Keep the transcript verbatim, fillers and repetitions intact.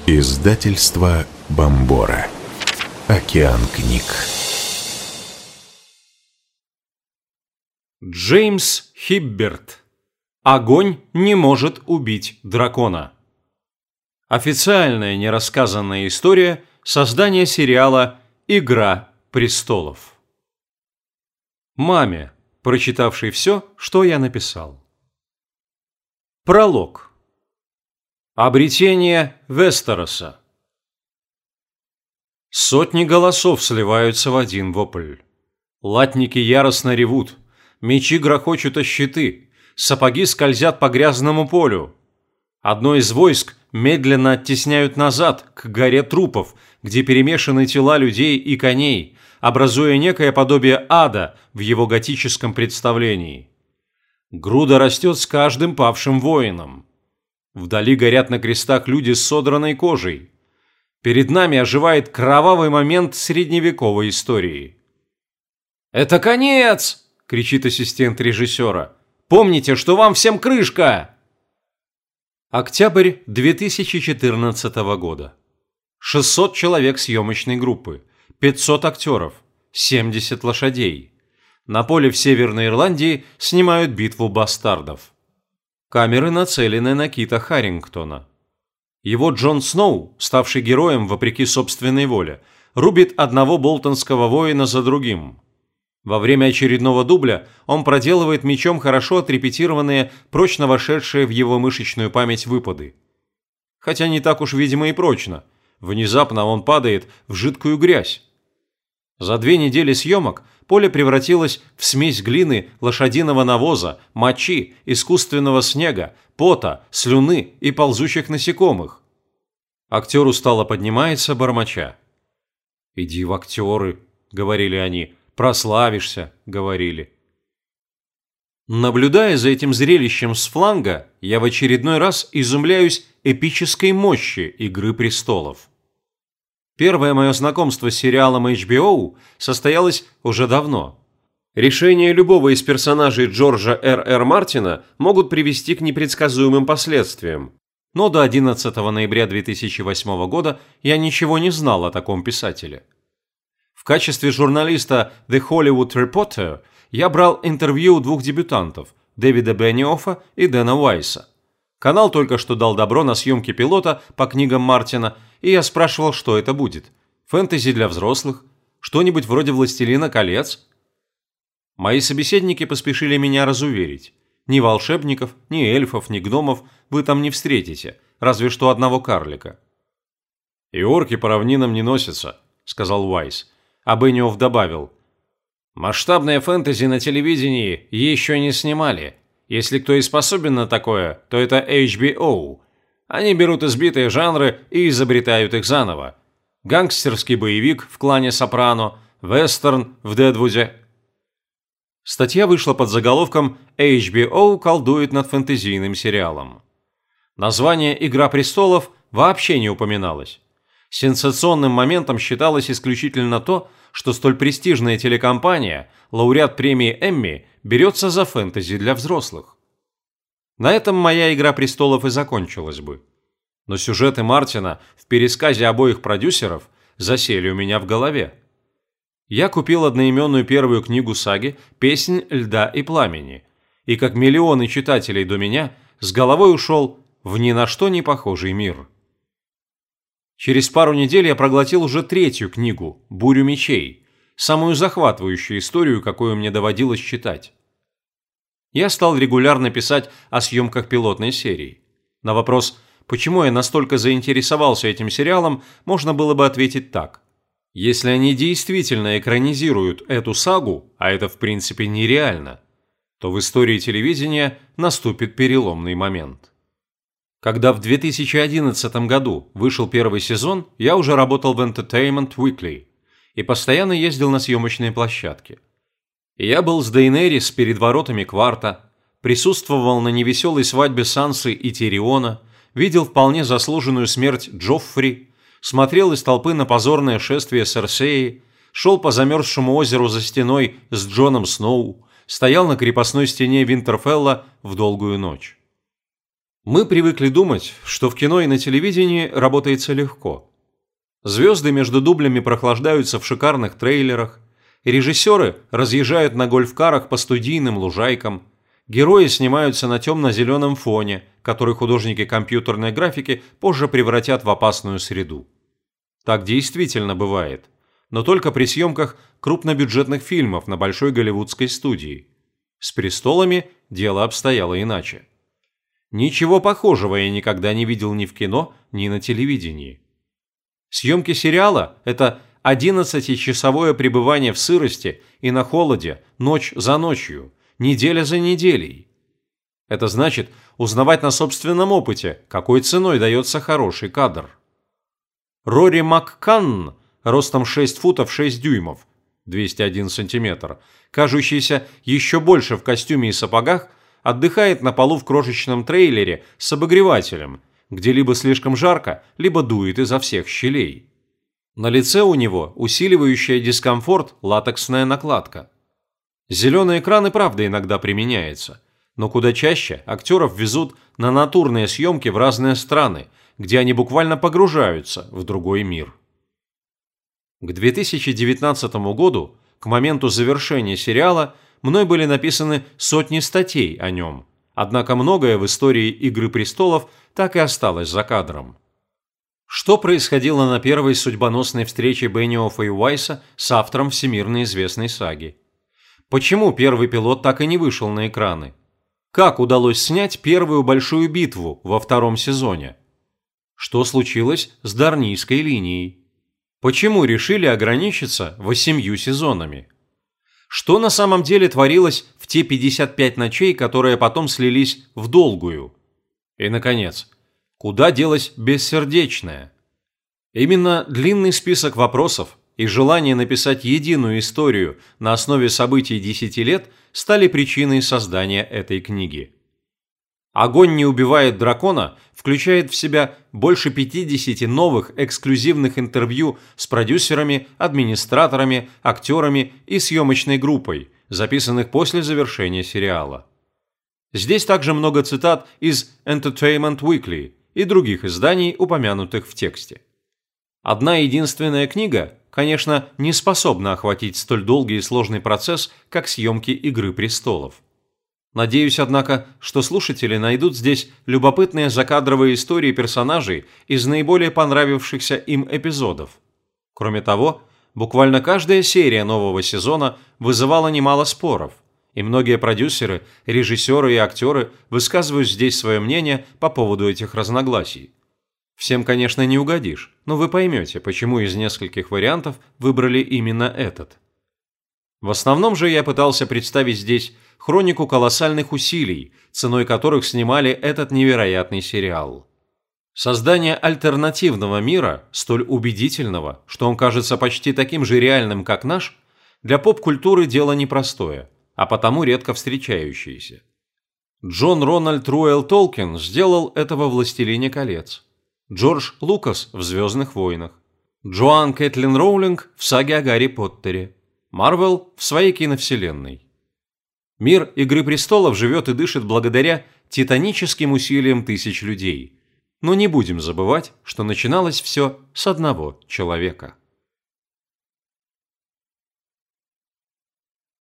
Издательство Бомбора. Океан книг. Джеймс Хибберт. Огонь не может убить дракона. Официальная нерассказанная история создания сериала «Игра престолов». Маме, прочитавшей все, что я написал. Пролог. Обретение Вестероса. Сотни голосов сливаются в один вопль. Латники яростно ревут, мечи грохочут о щиты, сапоги скользят по грязному полю. Одно из войск медленно оттесняют назад, к горе трупов, где перемешаны тела людей и коней, образуя некое подобие ада в его готическом представлении. Груда растет с каждым павшим воином. Вдали горят на крестах люди с содранной кожей. Перед нами оживает кровавый момент средневековой истории. «Это конец!» – кричит ассистент режиссера. «Помните, что вам всем крышка!» Октябрь две тысячи четырнадцатого года. шестьсот человек съемочной группы, пятьсот актеров, семьдесят лошадей. На поле в Северной Ирландии снимают битву бастардов. Камеры нацелены на Кита Харингтона. Его Джон Сноу, ставший героем вопреки собственной воле, рубит одного болтонского воина за другим. Во время очередного дубля он проделывает мечом хорошо отрепетированные, прочно вошедшие в его мышечную память выпады. Хотя не так уж, видимо, и прочно. Внезапно он падает в жидкую грязь. За две недели съемок поле превратилось в смесь глины, лошадиного навоза, мочи, искусственного снега, пота, слюны и ползучих насекомых. Актер устало поднимается, бормоча. «Иди в актеры», — говорили они, — «прославишься», — говорили. Наблюдая за этим зрелищем с фланга, я в очередной раз изумляюсь эпической мощи «Игры престолов». Первое мое знакомство с сериалом эйч би о состоялось уже давно. Решения любого из персонажей Джорджа Р. Р. Мартина могут привести к непредсказуемым последствиям. Но до одиннадцатого ноября две тысячи восьмого года я ничего не знал о таком писателе. В качестве журналиста The Hollywood Reporter я брал интервью у двух дебютантов – Дэвида Бенниоффа и Дэна Уайса. Канал только что дал добро на съемки пилота по книгам Мартина, и я спрашивал, что это будет. Фэнтези для взрослых? Что-нибудь вроде «Властелина колец»? Мои собеседники поспешили меня разуверить. Ни волшебников, ни эльфов, ни гномов вы там не встретите, разве что одного карлика. «И орки по равнинам не носятся», – сказал Уайс. А Бенниофф добавил. «Масштабное фэнтези на телевидении еще не снимали. Если кто и способен на такое, то это эйч би о. Они берут избитые жанры и изобретают их заново. Гангстерский боевик в клане Сопрано, вестерн в Дедвуде». Статья вышла под заголовком «эйч би о колдует над фэнтезийным сериалом». Название «Игра престолов» вообще не упоминалось. Сенсационным моментом считалось исключительно то, что столь престижная телекомпания, лауреат премии Эмми, берется за фэнтези для взрослых. На этом моя «Игра престолов» и закончилась бы. Но сюжеты Мартина в пересказе обоих продюсеров засели у меня в голове. Я купил одноименную первую книгу саги «Песнь льда и пламени», и, как миллионы читателей до меня, с головой ушел в ни на что не похожий мир. Через пару недель я проглотил уже третью книгу «Бурю мечей», самую захватывающую историю, какую мне доводилось читать. Я стал регулярно писать о съемках пилотной серии. На вопрос, почему я настолько заинтересовался этим сериалом, можно было бы ответить так. Если они действительно экранизируют эту сагу, а это в принципе нереально, то в истории телевидения наступит переломный момент. Когда в две тысячи одиннадцатом году вышел первый сезон, я уже работал в Entertainment Weekly и постоянно ездил на съемочные площадки. Я был с Дейенерис перед воротами Кварта, присутствовал на невеселой свадьбе Сансы и Тириона, видел вполне заслуженную смерть Джоффри, смотрел из толпы на позорное шествие Серсеи, шел по замерзшему озеру за стеной с Джоном Сноу, стоял на крепостной стене Винтерфелла в долгую ночь. Мы привыкли думать, что в кино и на телевидении работается легко. Звезды между дублями прохлаждаются в шикарных трейлерах, режиссеры разъезжают на гольф-карах по студийным лужайкам, герои снимаются на темно-зеленом фоне, который художники компьютерной графики позже превратят в опасную среду. Так действительно бывает, но только при съемках крупнобюджетных фильмов на большой голливудской студии. С «Престолами» дело обстояло иначе. Ничего похожего я никогда не видел ни в кино, ни на телевидении. Съемки сериала – это одиннадцатичасовое пребывание в сырости и на холоде, ночь за ночью, неделя за неделей. Это значит узнавать на собственном опыте, какой ценой дается хороший кадр. Рори МакКанн, ростом шесть футов шесть дюймов, двести один сантиметр, кажущийся еще больше в костюме и сапогах, отдыхает на полу в крошечном трейлере с обогревателем, где либо слишком жарко, либо дует изо всех щелей. На лице у него усиливающая дискомфорт латексная накладка. Зеленый экран и правда иногда применяется, но куда чаще актеров везут на натурные съемки в разные страны, где они буквально погружаются в другой мир. К две тысячи девятнадцатому году, к моменту завершения сериала, мной были написаны сотни статей о нем, однако многое в истории «Игры престолов» так и осталось за кадром. Что происходило на первой судьбоносной встрече Бенниоффа и Уайса с автором всемирно известной саги? Почему первый пилот так и не вышел на экраны? Как удалось снять первую большую битву во втором сезоне? Что случилось с Дарнийской линией? Почему решили ограничиться восемью сезонами? Что на самом деле творилось в те пятьдесят пять ночей, которые потом слились в долгую? И, наконец, куда делась бессердечная? Именно длинный список вопросов и желание написать единую историю на основе событий десяти лет стали причиной создания этой книги. «Огонь не убивает дракона» включает в себя больше пятидесяти новых эксклюзивных интервью с продюсерами, администраторами, актерами и съемочной группой, записанных после завершения сериала. Здесь также много цитат из Entertainment Weekly и других изданий, упомянутых в тексте. Одна единственная книга, конечно, не способна охватить столь долгий и сложный процесс, как съемки «Игры престолов». Надеюсь, однако, что слушатели найдут здесь любопытные закадровые истории персонажей из наиболее понравившихся им эпизодов. Кроме того, буквально каждая серия нового сезона вызывала немало споров, и многие продюсеры, режиссеры и актеры высказывают здесь свое мнение по поводу этих разногласий. Всем, конечно, не угодишь, но вы поймете, почему из нескольких вариантов выбрали именно этот. В основном же я пытался представить здесь хронику колоссальных усилий, ценой которых снимали этот невероятный сериал. Создание альтернативного мира, столь убедительного, что он кажется почти таким же реальным, как наш, для поп-культуры дело непростое, а потому редко встречающееся. Джон Рональд Руэлл Толкин сделал это во «Властелине колец», Джордж Лукас в «Звездных войнах», Джоан Кэтлин Роулинг в саге о Гарри Поттере, Марвел в своей киновселенной. Мир «Игры престолов» живет и дышит благодаря титаническим усилиям тысяч людей. Но не будем забывать, что начиналось все с одного человека.